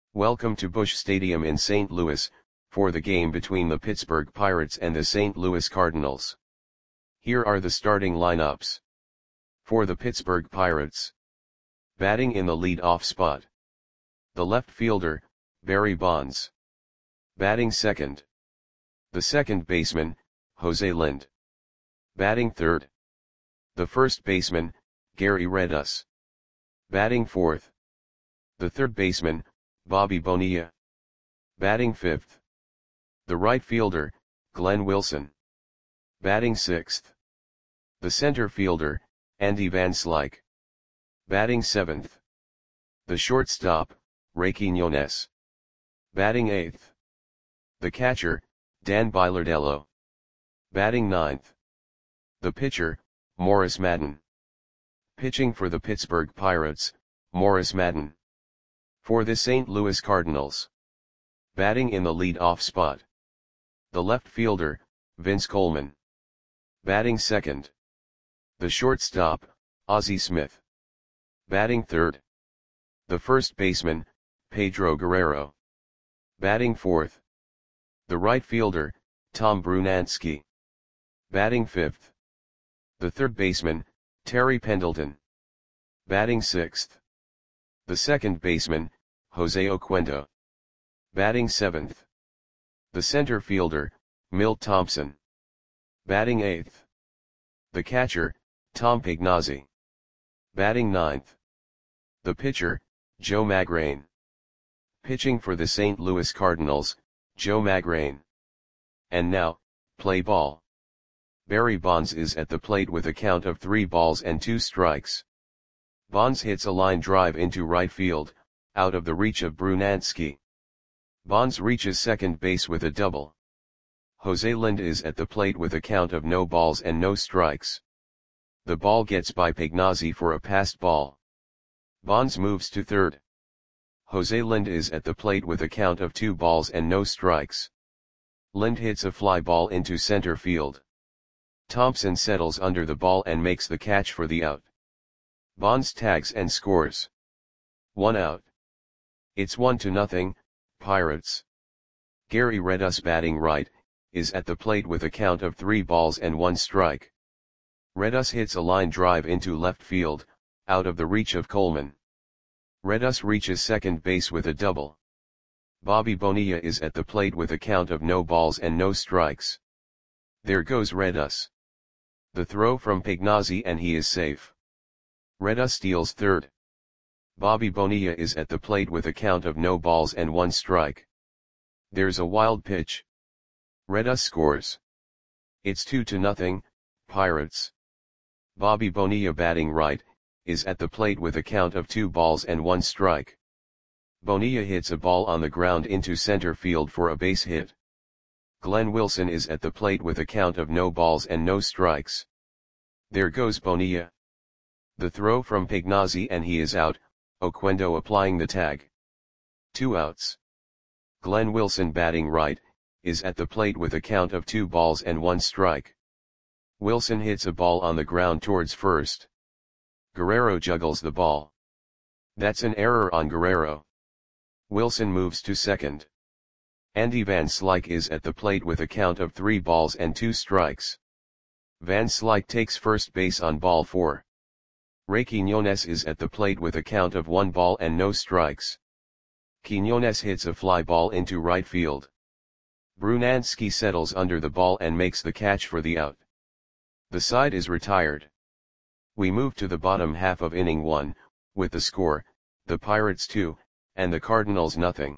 Welcome to Busch Stadium in St. Louis, for the game between the Pittsburgh Pirates and the St. Louis Cardinals. Here are the starting lineups. For the Pittsburgh Pirates. Batting in the lead-off spot. The left fielder, Barry Bonds. Batting second. The second baseman, Jose Lind. Batting third. The first baseman, Gary Redus. Batting fourth. The third baseman, Bobby Bonilla. Batting fifth. The right fielder, Glenn Wilson. Batting sixth. The center fielder, Andy Van Slyke. Batting seventh. The shortstop, Ray Quiñones. Batting eighth. The catcher, Dan Bilardello. Batting ninth. The pitcher, Morris Madden. Pitching for the Pittsburgh Pirates, Morris Madden. For the St. Louis Cardinals. Batting in the lead-off spot. The left fielder, Vince Coleman. Batting second. The shortstop, Ozzie Smith. Batting third. The first baseman, Pedro Guerrero. Batting fourth. The right fielder, Tom Brunansky. Batting fifth. The third baseman, Terry Pendleton. Batting sixth. The second baseman, Jose Oquendo. Batting seventh. The center fielder, Milt Thompson. Batting eighth. The catcher, Tom Pignazzi. Batting ninth. The pitcher, Joe Magrane. Pitching for the St. Louis Cardinals, Joe Magrane. And now, play ball. Barry Bonds is at the plate with a count of 3 balls and 2 strikes. Bonds hits a line drive into right field, out of the reach of Brunansky. Bonds reaches second base with a double. Jose Lind is at the plate with a count of no balls and no strikes. The ball gets by Pignazzi for a passed ball. Bonds moves to third. Jose Lind is at the plate with a count of 2 balls and no strikes. Lind hits a fly ball into center field. Thompson settles under the ball and makes the catch for the out. Bonds tags and scores. 1 out. It's 1-0, Pirates. Gary Redus, batting right, is at the plate with a count of 3 balls and 1 strike. Redus hits a line drive into left field, out of the reach of Coleman. Redus reaches second base with a double. Bobby Bonilla is at the plate with a count of no balls and no strikes. There goes Redus. The throw from Pignazzi and he is safe. Redus steals third. Bobby Bonilla is at the plate with a count of no balls and 1 strike. There's a wild pitch. Redus scores. It's 2-0, Pirates. Bobby Bonilla, batting right, is at the plate with a count of 2 balls and 1 strike. Bonilla hits a ball on the ground into center field for a base hit. Glenn Wilson is at the plate with a count of no balls and no strikes. There goes Bonilla. The throw from Pignazzi and he is out, Oquendo applying the tag. 2 outs. Glenn Wilson, batting right, is at the plate with a count of 2 balls and 1 strike. Wilson hits a ball on the ground towards first. Guerrero juggles the ball. That's an error on Guerrero. Wilson moves to second. Andy Van Slyke is at the plate with a count of 3 balls and 2 strikes. Van Slyke takes first base on ball 4. Ray Quiñones is at the plate with a count of 1 ball and no strikes. Quiñones hits a fly ball into right field. Brunansky settles under the ball and makes the catch for the out. The side is retired. We move to the bottom half of inning 1, with the score, the Pirates 2, and the Cardinals 0.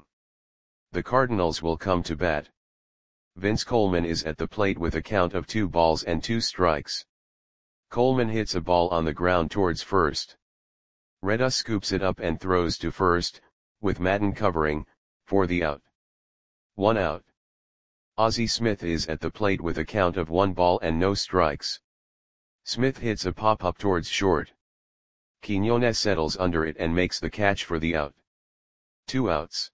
The Cardinals will come to bat. Vince Coleman is at the plate with a count of 2 balls and 2 strikes. Coleman hits a ball on the ground towards first. Redus scoops it up and throws to first, with Madden covering, for the out. 1 out. Ozzie Smith is at the plate with a count of 1 ball and no strikes. Smith hits a pop-up towards short. Quiñones settles under it and makes the catch for the out. 2 outs.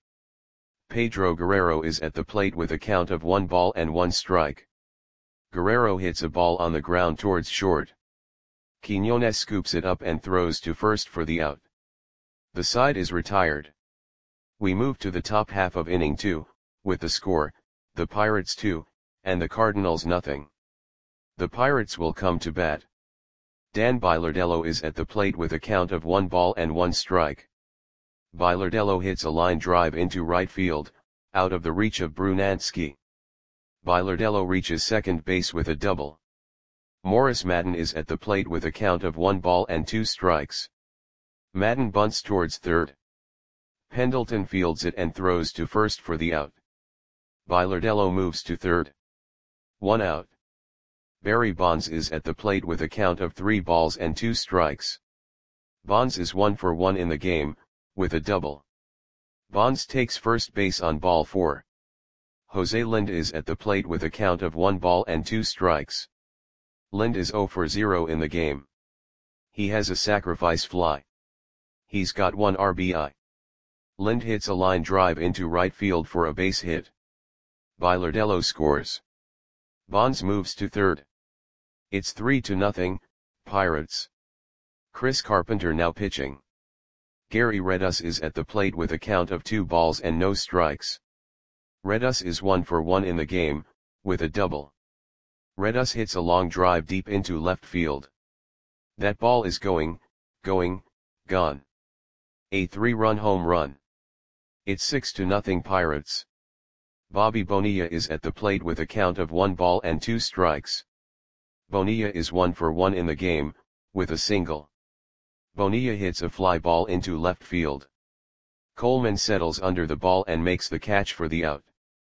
Pedro Guerrero is at the plate with a count of 1 ball and 1 strike. Guerrero hits a ball on the ground towards short. Quiñones scoops it up and throws to first for the out. The side is retired. We move to the top half of inning 2, with the score, the Pirates 2, and the Cardinals nothing. The Pirates will come to bat. Dan Bilardello is at the plate with a count of 1 ball and 1 strike. Bilardello hits a line drive into right field, out of the reach of Brunansky. Bilardello reaches second base with a double. Morris Madden is at the plate with a count of 1 ball and 2 strikes. Madden bunts towards third. Pendleton fields it and throws to first for the out. Bilardello moves to third. 1 out. Barry Bonds is at the plate with a count of 3 balls and 2 strikes. Bonds is 1 for 1 in the game, with a double. Bonds takes first base on ball 4. Jose Lind is at the plate with a count of 1 ball and 2 strikes. Lind is 0 for 0 in the game. He has a sacrifice fly. He's got 1 RBI. Lind hits a line drive into right field for a base hit. Bilardello scores. Bonds moves to third. It's 3-0, Pirates. Chris Carpenter now pitching. Gary Redus is at the plate with a count of 2 balls and no strikes. Redus is 1 for 1 in the game, with a double. Redus hits a long drive deep into left field. That ball is gone. A 3-run home run. It's 6-0 Pirates. Bobby Bonilla is at the plate with a count of 1 ball and 2 strikes. Bonilla is 1 for 1 in the game, with a single. Bonilla hits a fly ball into left field. Coleman settles under the ball and makes the catch for the out.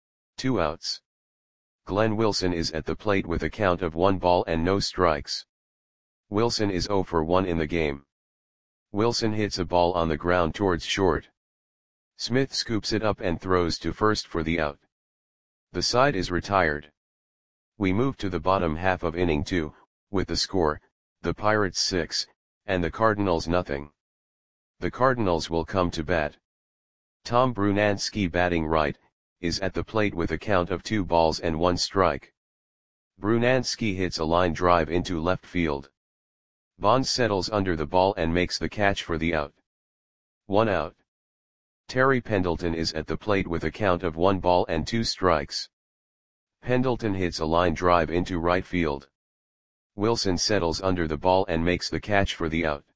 2 outs. Glenn Wilson is at the plate with a count of 1 ball and no strikes. Wilson is 0 for 1 in the game. Wilson hits a ball on the ground towards short. Smith scoops it up and throws to first for the out. The side is retired. We move to the bottom half of inning 2, with the score, the Pirates 6, and the Cardinals nothing. The Cardinals will come to bat. Tom Brunansky, batting right, is at the plate with a count of 2 balls and 1 strike. Brunansky hits a line drive into left field. Bonds settles under the ball and makes the catch for the out. 1 out. Terry Pendleton is at the plate with a count of 1 ball and 2 strikes. Pendleton hits a line drive into right field. Wilson settles under the ball and makes the catch for the out.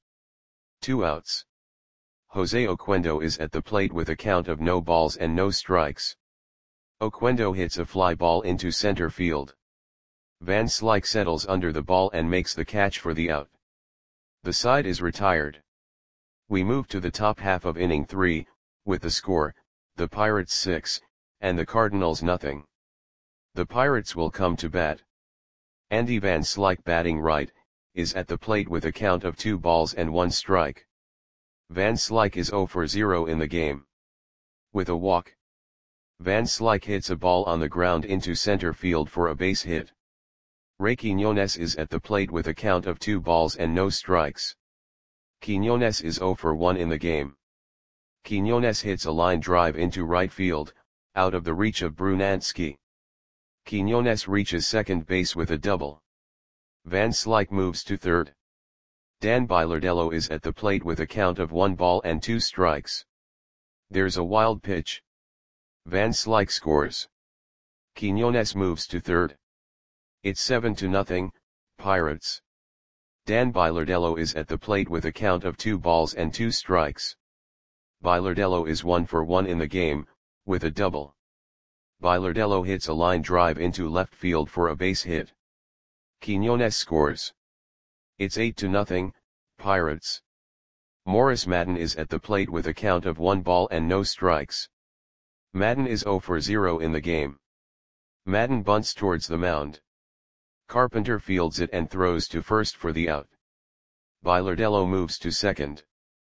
2 outs. Jose Oquendo is at the plate with a count of no balls and no strikes. Oquendo hits a fly ball into center field. Van Slyke settles under the ball and makes the catch for the out. The side is retired. We move to the top half of inning 3, with the score, the Pirates 6, and the Cardinals nothing. The Pirates will come to bat. Andy Van Slyke, batting right, is at the plate with a count of 2 balls and 1 strike. Van Slyke is 0 for 0 in the game. With a walk. Van Slyke hits a ball on the ground into center field for a base hit. Ray Quiñones is at the plate with a count of 2 balls and no strikes. Quiñones is 0 for 1 in the game. Quiñones hits a line drive into right field, out of the reach of Brunansky. Quiñones reaches second base with a double. Van Slyke moves to third. Dan Bilardello is at the plate with a count of 1 ball and 2 strikes. There's a wild pitch. Van Slyke scores. Quiñones moves to third. It's 7-0, Pirates. Dan Bilardello is at the plate with a count of 2 balls and 2 strikes. Bilardello is 1 for 1 in the game, with a double. Bilardello hits a line drive into left field for a base hit. Quiñones scores. It's 8-0, Pirates. Morris Madden is at the plate with a count of 1 ball and no strikes. Madden is 0 for 0 in the game. Madden bunts towards the mound. Carpenter fields it and throws to first for the out. Bilardello moves to second.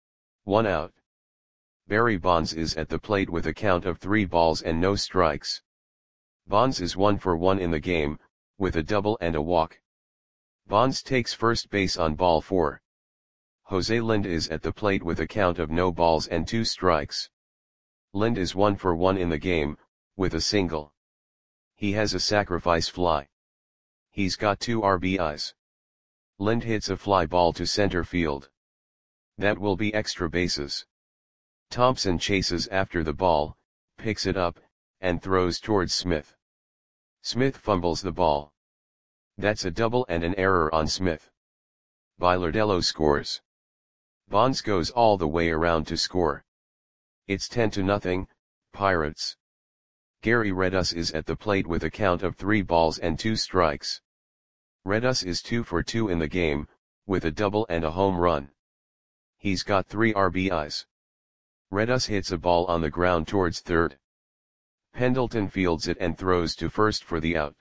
1 out. Barry Bonds is at the plate with a count of 3 balls and no strikes. Bonds is 1 for 1 in the game, with a double and a walk. Bonds takes first base on ball 4. Jose Lind is at the plate with a count of no balls and 2 strikes. Lind is 1 for 1 in the game, with a single. He has a sacrifice fly. He's got 2 RBIs. Lind hits a fly ball to center field. That will be extra bases. Thompson chases after the ball, picks it up, and throws towards Smith. Smith fumbles the ball. That's a double and an error on Smith. Bilardello scores. Bonds goes all the way around to score. It's 10-0, Pirates. Gary Redus is at the plate with a count of 3 balls and 2 strikes. Redus is 2 for 2 in the game, with a double and a home run. He's got 3 RBIs. Redus hits a ball on the ground towards third. Pendleton fields it and throws to first for the out.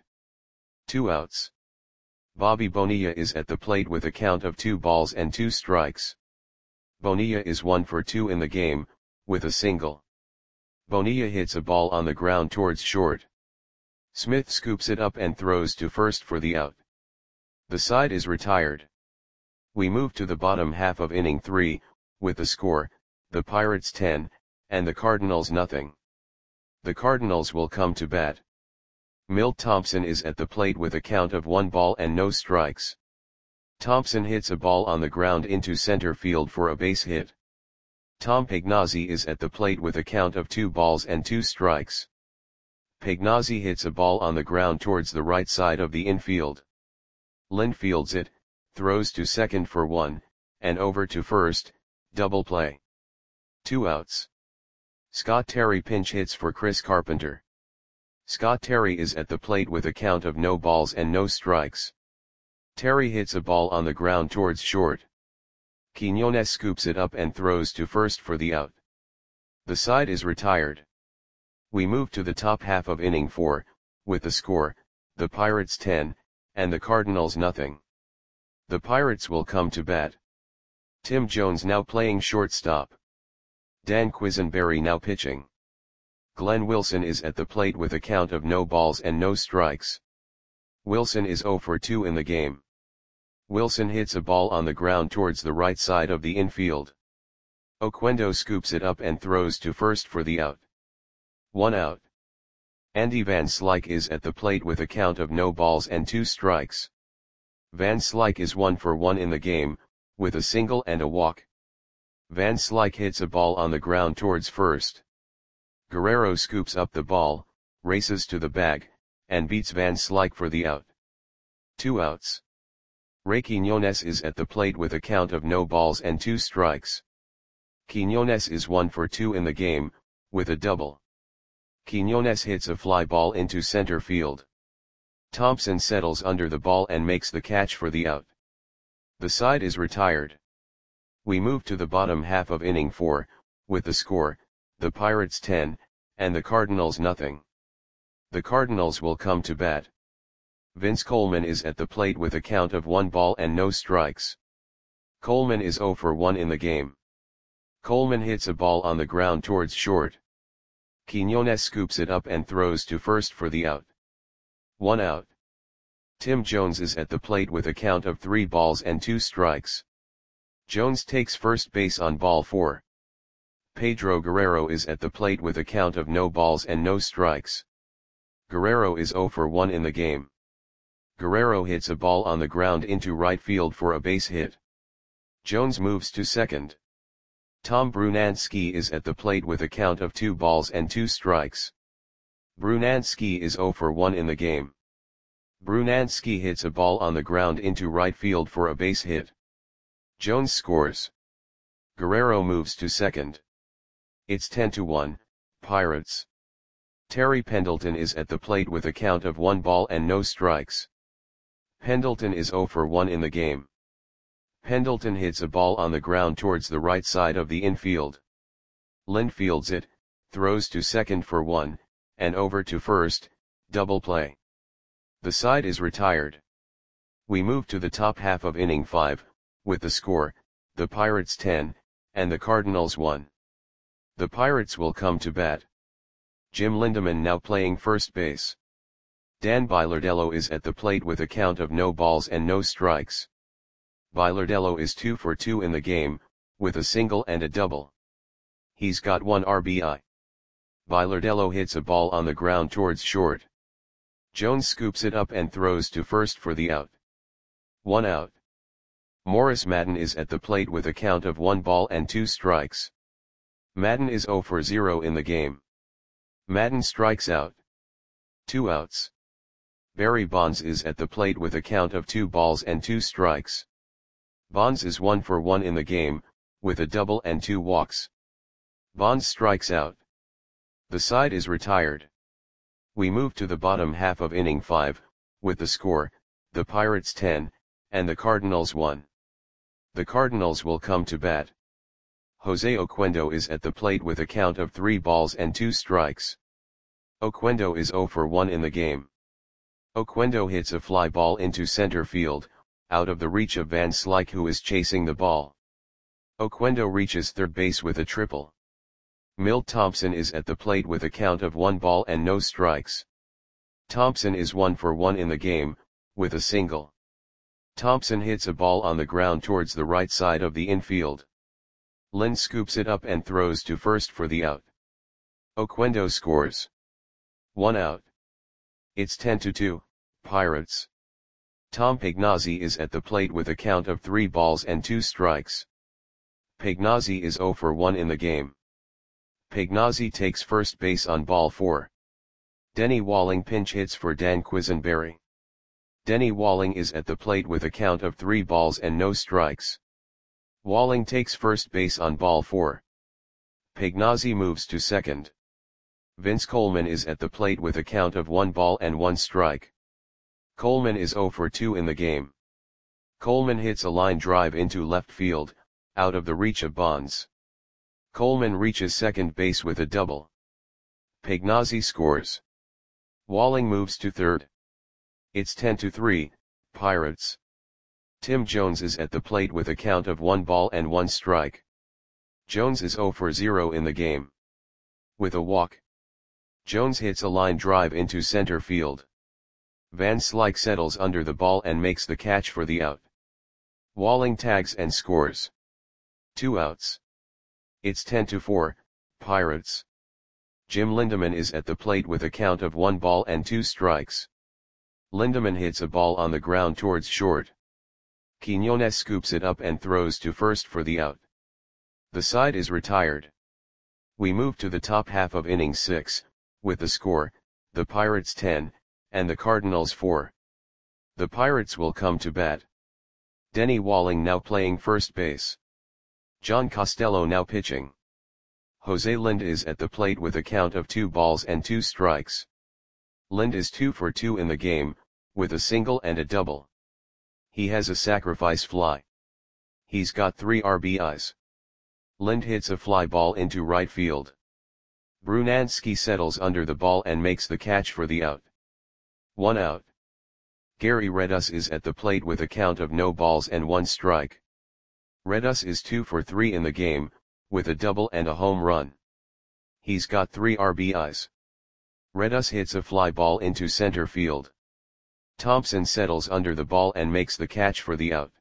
2 outs. Bobby Bonilla is at the plate with a count of 2 balls and 2 strikes. Bonilla is 1 for 2 in the game, with a single. Bonilla hits a ball on the ground towards short. Smith scoops it up and throws to first for the out. The side is retired. We move to the bottom half of inning 3, with the score, the Pirates 10, and the Cardinals nothing. The Cardinals will come to bat. Milt Thompson is at the plate with a count of 1 ball and no strikes. Thompson hits a ball on the ground into center field for a base hit. Tom Pagnozzi is at the plate with a count of 2 balls and 2 strikes. Pagnozzi hits a ball on the ground towards the right side of the infield. Lind fields it, throws to second for 1, and over to first, double play. 2 outs. Scott Terry pinch hits for Chris Carpenter. Scott Terry is at the plate with a count of no balls and no strikes. Terry hits a ball on the ground towards short. Quiñones scoops it up and throws to first for the out. The side is retired. We move to the top half of inning 4, with the score, the Pirates 10, and the Cardinals nothing. The Pirates will come to bat. Tim Jones now playing shortstop. Dan Quisenberry now pitching. Glenn Wilson is at the plate with a count of no balls and no strikes. Wilson is 0 for 2 in the game. Wilson hits a ball on the ground towards the right side of the infield. Oquendo scoops it up and throws to first for the out. 1 out. Andy Van Slyke is at the plate with a count of no balls and 2 strikes. Van Slyke is 1 for 1 in the game, with a single and a walk. Van Slyke hits a ball on the ground towards first. Guerrero scoops up the ball, races to the bag, and beats Van Slyke for the out. 2 outs. Ray Quiñones is at the plate with a count of no balls and 2 strikes. Quiñones is 1 for 2 in the game, with a double. Quiñones hits a fly ball into center field. Thompson settles under the ball and makes the catch for the out. The side is retired. We move to the bottom half of inning 4, with the score, the Pirates 10, and the Cardinals nothing. The Cardinals will come to bat. Vince Coleman is at the plate with a count of 1 ball and no strikes. Coleman is 0 for 1 in the game. Coleman hits a ball on the ground towards short. Quiñones scoops it up and throws to first for the out. 1 out. Tim Jones is at the plate with a count of 3 balls and 2 strikes. Jones takes first base on ball 4. Pedro Guerrero is at the plate with a count of no balls and no strikes. Guerrero is 0 for 1 in the game. Guerrero hits a ball on the ground into right field for a base hit. Jones moves to second. Tom Brunansky is at the plate with a count of 2 balls and 2 strikes. Brunansky is 0 for 1 in the game. Brunansky hits a ball on the ground into right field for a base hit. Jones scores. Guerrero moves to second. It's 10-1, Pirates. Terry Pendleton is at the plate with a count of 1 ball and no strikes. Pendleton is 0 for 1 in the game. Pendleton hits a ball on the ground towards the right side of the infield. Lind fields it, throws to second for 1, and over to first, double play. The side is retired. We move to the top half of inning 5, with the score, the Pirates 10, and the Cardinals 1. The Pirates will come to bat. Jim Lindeman now playing first base. Dan Bilardello is at the plate with a count of no balls and no strikes. Bilardello is 2 for 2 in the game, with a single and a double. He's got 1 RBI. Bilardello hits a ball on the ground towards short. Jones scoops it up and throws to first for the out. 1 out. Morris Madden is at the plate with a count of 1 ball and 2 strikes. Madden is 0 for 0 in the game. Madden strikes out. 2 outs. Barry Bonds is at the plate with a count of 2 balls and 2 strikes. Bonds is 1 for 1 in the game, with a double and 2 walks. Bonds strikes out. The side is retired. We move to the bottom half of inning 5, with the score, the Pirates 10, and the Cardinals 1. The Cardinals will come to bat. Jose Oquendo is at the plate with a count of 3 balls and 2 strikes. Oquendo is 0 for 1 in the game. Oquendo hits a fly ball into center field, out of the reach of Van Slyke, who is chasing the ball. Oquendo reaches third base with a triple. Milt Thompson is at the plate with a count of 1 ball and no strikes. Thompson is 1 for 1 in the game, with a single. Thompson hits a ball on the ground towards the right side of the infield. Lind scoops it up and throws to first for the out. Oquendo scores. 1 out. It's 10-2, Pirates. Tom Pagnozzi is at the plate with a count of 3 balls and 2 strikes. Pagnozzi is 0 for 1 in the game. Pagnozzi takes first base on ball 4. Denny Walling pinch hits for Dan Quisenberry. Denny Walling is at the plate with a count of 3 balls and no strikes. Walling takes first base on ball 4. Pagnozzi moves to second. Vince Coleman is at the plate with a count of 1 ball and 1 strike. Coleman is 0 for 2 in the game. Coleman hits a line drive into left field, out of the reach of Bonds. Coleman reaches second base with a double. Pagnozzi scores. Walling moves to third. It's 10-3, Pirates. Tim Jones is at the plate with a count of 1 ball and 1 strike. Jones is 0 for 0 in the game. With a walk, Jones hits a line drive into center field. Van Slyke settles under the ball and makes the catch for the out. Walling tags and scores. 2 outs. It's 10-4, Pirates. Jim Lindeman is at the plate with a count of 1 ball and 2 strikes. Lindeman hits a ball on the ground towards short. Quinones scoops it up and throws to first for the out. The side is retired. We move to the top half of inning 6, with the score, the Pirates 10, and the Cardinals 4. The Pirates will come to bat. Denny Walling now playing first base. John Costello now pitching. Jose Lind is at the plate with a count of 2 balls and 2 strikes. Lind is 2 for 2 in the game, with a single and a double. He has a sacrifice fly. He's got 3 RBIs. Lind hits a fly ball into right field. Brunansky settles under the ball and makes the catch for the out. 1 out. Gary Redus is at the plate with a count of no balls and 1 strike. Redus is 2 for 3 in the game, with a double and a home run. He's got 3 RBIs. Redus hits a fly ball into center field. Thompson settles under the ball and makes the catch for the out.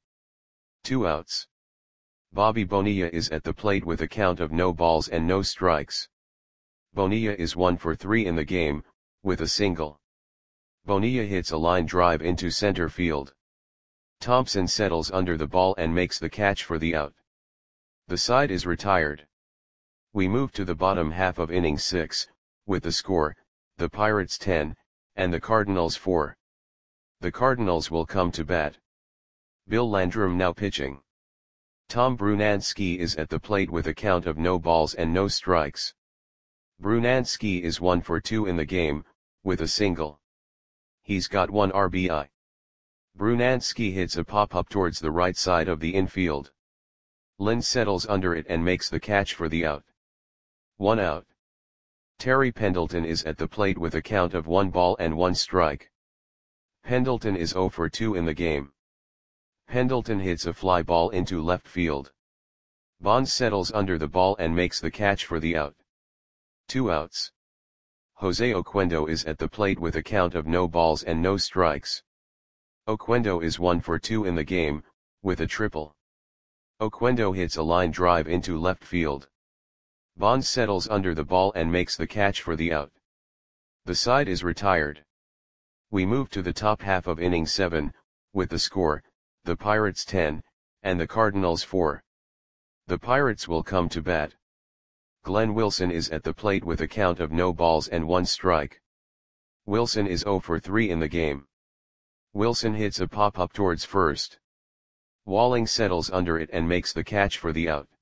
2 outs. Bobby Bonilla is at the plate with a count of no balls and no strikes. Bonilla is 1 for 3 in the game, with a single. Bonilla hits a line drive into center field. Thompson settles under the ball and makes the catch for the out. The side is retired. We move to the bottom half of inning 6, with the score, the Pirates 10, and the Cardinals 4. The Cardinals will come to bat. Bill Landrum now pitching. Tom Brunansky is at the plate with a count of no balls and no strikes. Brunansky is 1 for 2 in the game, with a single. He's got 1 RBI. Brunansky hits a pop-up towards the right side of the infield. Lind settles under it and makes the catch for the out. 1 out. Terry Pendleton is at the plate with a count of 1 ball and 1 strike. Pendleton is 0 for 2 in the game. Pendleton hits a fly ball into left field. Bonds settles under the ball and makes the catch for the out. 2 outs. Jose Oquendo is at the plate with a count of no balls and no strikes. Oquendo is 1 for 2 in the game, with a triple. Oquendo hits a line drive into left field. Bonds settles under the ball and makes the catch for the out. The side is retired. We move to the top half of inning 7, with the score, the Pirates 10, and the Cardinals 4. The Pirates will come to bat. Glenn Wilson is at the plate with a count of no balls and 1 strike. Wilson is 0 for 3 in the game. Wilson hits a pop-up towards first. Walling settles under it and makes the catch for the out.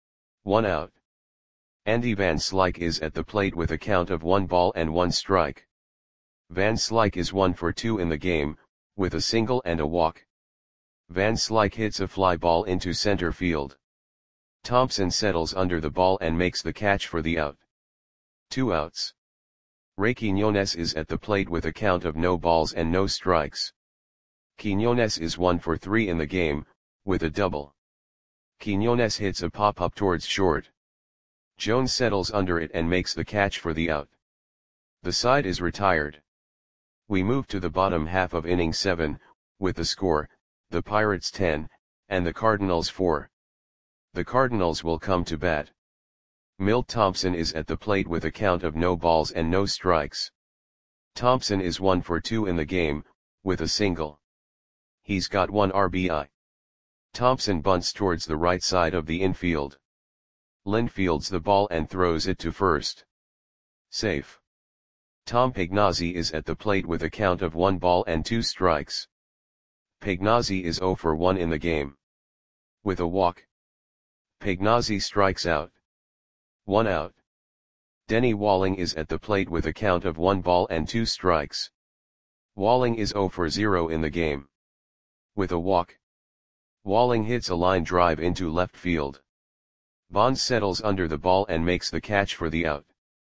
1 out. Andy Van Slyke is at the plate with a count of 1 ball and 1 strike. Van Slyke is 1 for 2 in the game, with a single and a walk. Van Slyke hits a fly ball into center field. Thompson settles under the ball and makes the catch for the out. 2 outs. Ray Quiñones is at the plate with a count of no balls and no strikes. Quiñones is 1 for 3 in the game, with a double. Quiñones hits a pop-up towards short. Jones settles under it and makes the catch for the out. The side is retired. We move to the bottom half of inning 7, with the score, the Pirates 10, and the Cardinals 4. The Cardinals will come to bat. Milt Thompson is at the plate with a count of no balls and no strikes. Thompson is 1 for 2 in the game, with a single. He's got 1 RBI. Thompson bunts towards the right side of the infield. Lind fields the ball and throws it to first. Safe. Tom Pagnozzi is at the plate with a count of 1 ball and 2 strikes. Pagnozzi is 0 for 1 in the game. With a walk. Pagnozzi strikes out. 1 out. Denny Walling is at the plate with a count of 1 ball and 2 strikes. Walling is 0 for 0 in the game. With a walk. Walling hits a line drive into left field. Bonds settles under the ball and makes the catch for the out.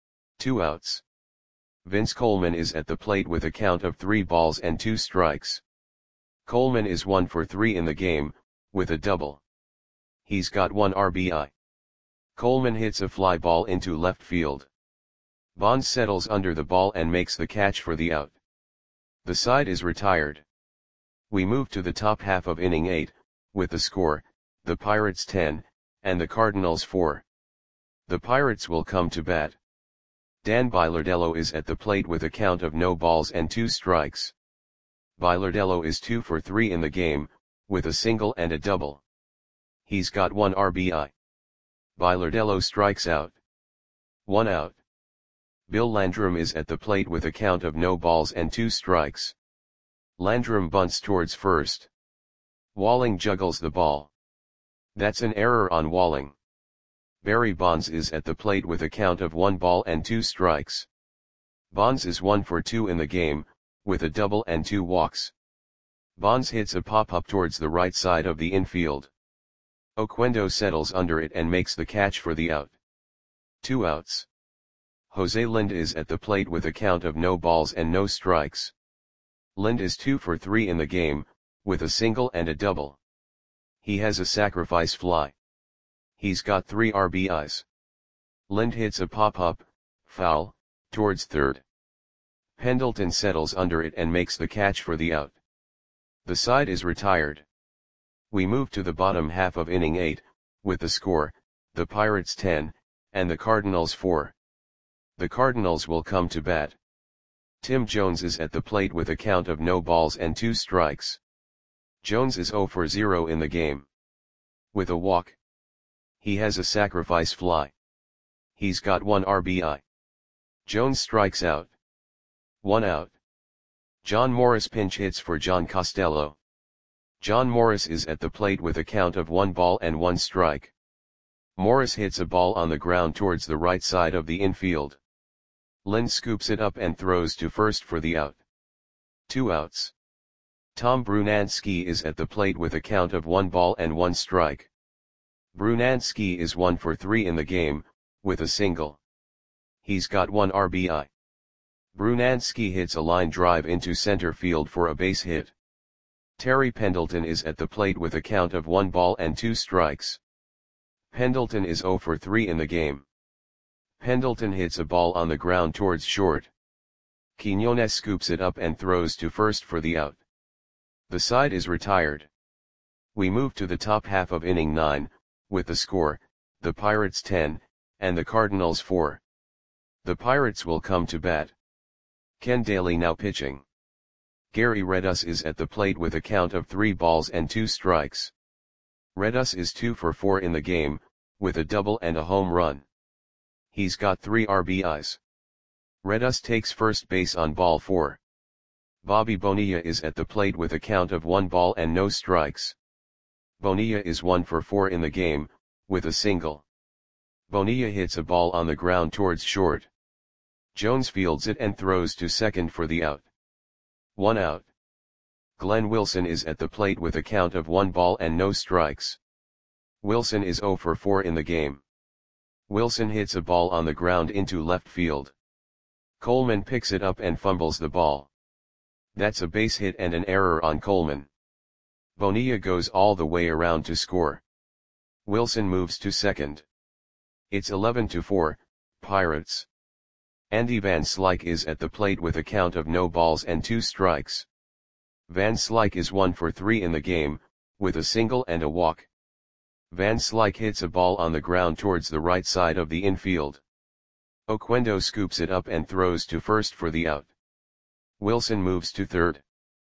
2 outs. Vince Coleman is at the plate with a count of 3 balls and 2 strikes. Coleman is 1 for 3 in the game, with a double. He's got 1 RBI. Coleman hits a fly ball into left field. Bonds settles under the ball and makes the catch for the out. The side is retired. We move to the top half of inning 8, with the score, the Pirates 10, and the Cardinals 4. The Pirates will come to bat. Dan Bilardello is at the plate with a count of no balls and 2 strikes. Bilardello is 2 for 3 in the game, with a single and a double. He's got 1 RBI. Bilardello strikes out. 1 out. Bill Landrum is at the plate with a count of no balls and 2 strikes. Landrum bunts towards first. Walling juggles the ball. That's an error on Walling. Barry Bonds is at the plate with a count of 1 ball and 2 strikes. Bonds is 1 for 2 in the game, with a double and 2 walks. Bonds hits a pop-up towards the right side of the infield. Oquendo settles under it and makes the catch for the out. 2 outs. Jose Lind is at the plate with a count of no balls and no strikes. Lind is 2 for 3 in the game, with a single and a double. He has a sacrifice fly. He's got 3 RBIs. Lind hits a pop-up, foul, towards third. Pendleton settles under it and makes the catch for the out. The side is retired. We move to the bottom half of inning 8, with the score, the Pirates 10, and the Cardinals 4. The Cardinals will come to bat. Tim Jones is at the plate with a count of no balls and 2 strikes. Jones is 0 for 0 in the game. With a walk. He has a sacrifice fly. He's got 1 RBI. Jones strikes out. 1 out. John Morris pinch hits for John Costello. John Morris is at the plate with a count of 1 ball and 1 strike. Morris hits a ball on the ground towards the right side of the infield. Lind scoops it up and throws to first for the out. 2 outs. Tom Brunansky is at the plate with a count of 1 ball and 1 strike. Brunansky is 1 for 3 in the game, with a single. He's got 1 RBI. Brunansky hits a line drive into center field for a base hit. Terry Pendleton is at the plate with a count of 1 ball and 2 strikes. Pendleton is 0 for 3 in the game. Pendleton hits a ball on the ground towards short. Quiñones scoops it up and throws to first for the out. The side is retired. We move to the top half of inning 9, with the score, the Pirates 10, and the Cardinals 4. The Pirates will come to bat. Ken Daly now pitching. Gary Redus is at the plate with a count of 3 balls and 2 strikes. Redus is 2 for 4 in the game, with a double and a home run. He's got 3 RBIs. Redus takes first base on ball 4. Bobby Bonilla is at the plate with a count of 1 ball and no strikes. Bonilla is 1 for 4 in the game, with a single. Bonilla hits a ball on the ground towards short. Jones fields it and throws to second for the out. 1 out. Glenn Wilson is at the plate with a count of 1 ball and no strikes. Wilson is 0 for 4 in the game. Wilson hits a ball on the ground into left field. Coleman picks it up and fumbles the ball. That's a base hit and an error on Coleman. Bonilla goes all the way around to score. Wilson moves to second. It's 11-4, Pirates. Andy Van Slyke is at the plate with a count of no balls and 2 strikes. Van Slyke is 1 for 3 in the game, with a single and a walk. Van Slyke hits a ball on the ground towards the right side of the infield. Oquendo scoops it up and throws to first for the out. Wilson moves to third.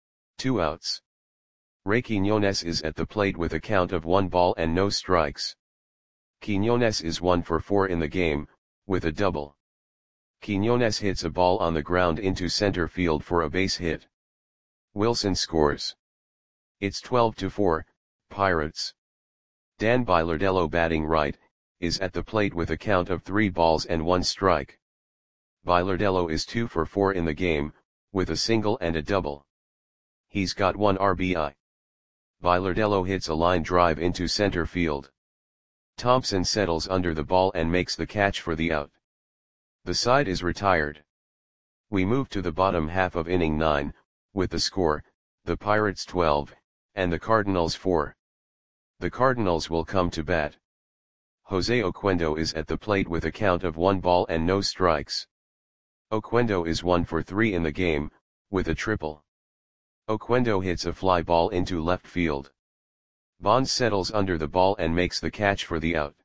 2 outs. Ray Quiñones is at the plate with a count of 1 ball and no strikes. Quiñones is 1 for 4 in the game, with a double. Quiñones hits a ball on the ground into center field for a base hit. Wilson scores. It's 12-4, Pirates. Dan Bilardello, batting right, is at the plate with a count of 3 balls and 1 strike. Bilardello is 2 for 4 in the game, with a single and a double. He's got 1 RBI. Bilardello hits a line drive into center field. Thompson settles under the ball and makes the catch for the out. The side is retired. We move to the bottom half of inning 9, with the score, the Pirates 12, and the Cardinals 4. The Cardinals will come to bat. Jose Oquendo is at the plate with a count of 1 ball and no strikes. Oquendo is 1 for 3 in the game, with a triple. Oquendo hits a fly ball into left field. Bonds settles under the ball and makes the catch for the out.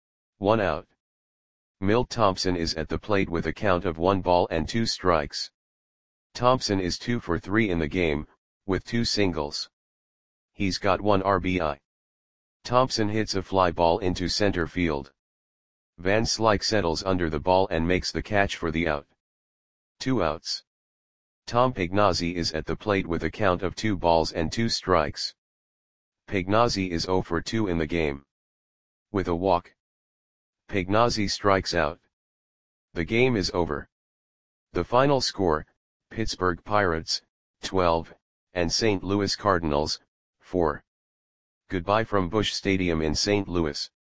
1 out. Milt Thompson is at the plate with a count of 1 ball and 2 strikes. Thompson is 2 for 3 in the game, with 2 singles. He's got 1 RBI. Thompson hits a fly ball into center field. Van Slyke settles under the ball and makes the catch for the out. 2 outs. Tom Pagnozzi is at the plate with a count of 2 balls and 2 strikes. Pagnozzi is 0 for 2 in the game. With a walk. Pagnozzi strikes out. The game is over. The final score, Pittsburgh Pirates, 12, and St. Louis Cardinals, 4. Goodbye from Busch Stadium in St. Louis.